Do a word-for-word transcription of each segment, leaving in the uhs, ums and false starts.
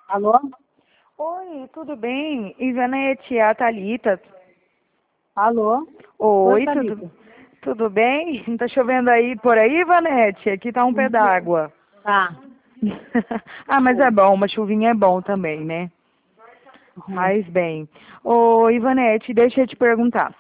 Alô? Oi, tudo bem? Ivanete, a Thalita. Alô? Oi, Oi, tudo, Thalita. tudo bem? Tá chovendo aí por aí, Ivanete? Aqui tá um pé d'água. Tá. Ah, mas é bom, uma chuvinha é bom também, né? Uhum. Faz bem. Ô, Ivanete, deixa eu te perguntar.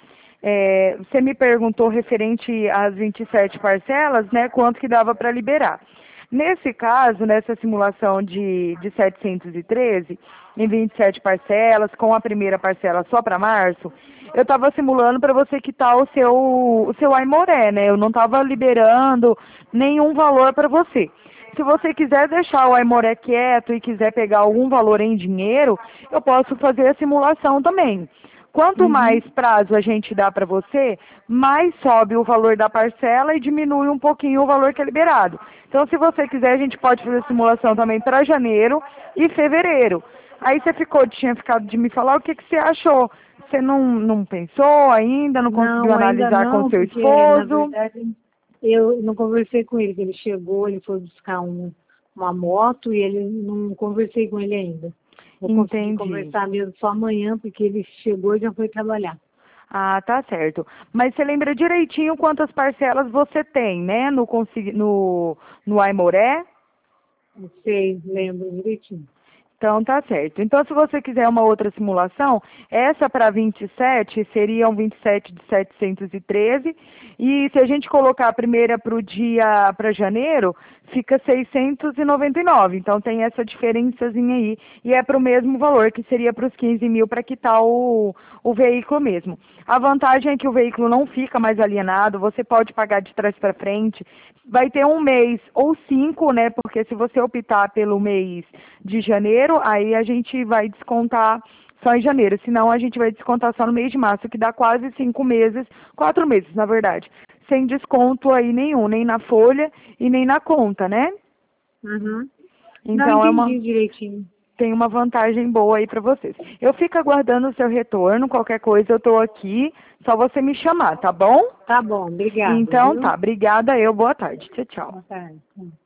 É, você me perguntou referente às vinte e sete parcelas, né? Quanto que dava para liberar. Nesse caso, nessa simulação de, de setecentos e treze, em vinte e sete parcelas, com a primeira parcela só para março, eu estava simulando para você quitar o seu, o seu Aimoré, né? Eu não estava liberando nenhum valor para você. Se você quiser deixar o Aimoré quieto e quiser pegar algum valor em dinheiro, eu posso fazer a simulação também. Quanto Uhum. mais prazo a gente dá para você, mais sobe o valor da parcela e diminui um pouquinho o valor que é liberado. Então, se você quiser, a gente pode fazer simulação também para janeiro e fevereiro. Aí você ficou, tinha ficado de me falar o que, que você achou. Você não, não pensou ainda, não conseguiu Não, ainda analisar com não, seu porque na esposo? verdade eu não conversei com ele, que ele chegou, ele foi buscar um, uma moto e ele não conversei com ele ainda. Vou conseguir Entendi. conversar mesmo só amanhã, porque ele chegou e já foi trabalhar. Ah, tá certo. Mas você lembra direitinho quantas parcelas você tem, né? No, consi- no, no Aimoré? Não sei, lembro direitinho. Então tá certo. Então se você quiser uma outra simulação, essa para vinte e sete seriam vinte e sete de setecentos e treze e se a gente colocar a primeira para o dia para janeiro, fica seiscentos e noventa e nove. Então tem essa diferençazinha aí e é para o mesmo valor que seria para os quinze mil para quitar o, o veículo mesmo. A vantagem é que o veículo não fica mais alienado, você pode pagar de trás para frente, vai ter um mês ou cinco, né? Porque se você optar pelo mês de janeiro, aí a gente vai descontar só em janeiro. Senão a gente vai descontar só no mês de março, que dá quase cinco meses, quatro meses, na verdade. Sem desconto aí nenhum, nem na folha e nem na conta, né? Uhum. Não, Então é uma entendi direitinho. tem uma vantagem boa aí para vocês. Eu fico aguardando o seu retorno, qualquer coisa eu estou aqui, só você me chamar, tá bom? Tá bom, obrigada, Então viu? tá, obrigada eu, boa tarde. Tchau, tchau. Boa tarde.